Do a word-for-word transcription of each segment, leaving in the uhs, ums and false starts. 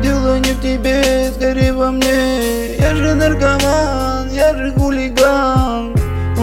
дело не в тебе, скорее во мне. Я же наркоман, я же хулиган.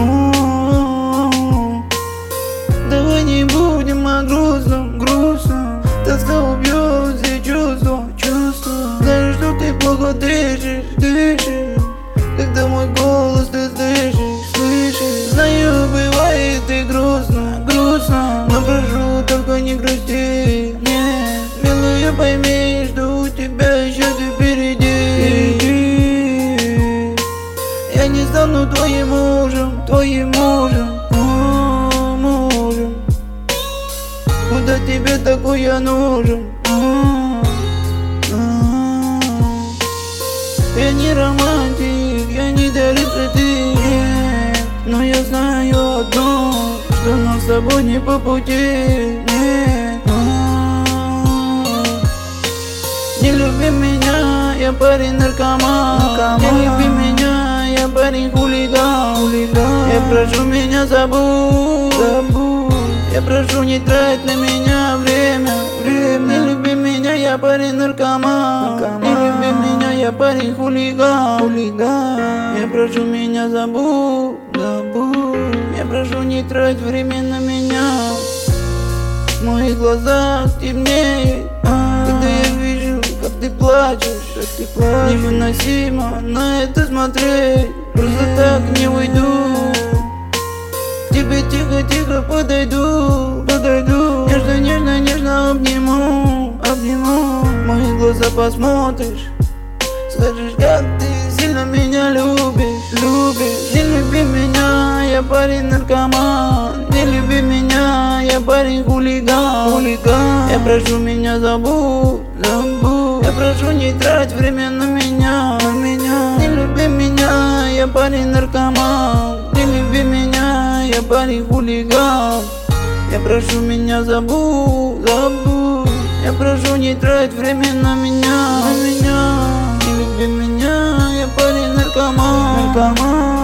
У-у-у. Давай не будем о грустном, грустном. Тоска убьет все чувства, чувства. Знаешь, что ты плохо дышишь, дышишь, когда мой голос ты слышишь, слышишь. Знаю, бывает и грустно, грустно, но прошу, только не грусти. Нет, милая, пойми, что у тебя еще впереди. впереди. Я не стану твоим мужем, твоим мужем, о, мужем. Куда тебе такой я нужен? А, а. Я не романтик, я не дарю цветы, нет. Но я знаю одно, что нам с тобой не по пути, нет. А, не люби меня, я парень наркоман, наркоман. Не люби меня, я парень хулиган, хулиган. Я прошу, меня забудь, забудь. Я прошу, не трать на меня время, время. Не люби меня, я парень наркоман, наркоман. Не люби меня, я парень хулиган, хулиган. Я прошу, меня забудь, забудь. Я прошу, не трать время на меня. В моих глазах темнеет, а, когда я вижу, как ты плачешь, как ты плачешь. Невыносимо на это смотреть, просто так не уйду. К тебе тихо-тихо подойду, подойду. Нежно, нежно, нежно обниму, обниму. В мои глаза посмотришь, скажешь, как ты сильно меня любишь, любишь. Не люби меня, я парень наркоман. Не люби меня, я парень хулиган, хулиган. Я прошу, меня забудь, забудь. Я прошу, не трать время на меня, на меня. Не люби меня, я парень наркоман. Не люби меня, я парень хулиган. Я прошу, меня забудь, забудь. Я прошу, не трать время на меня, на меня. Не люби меня, я парень наркоман, наркоман.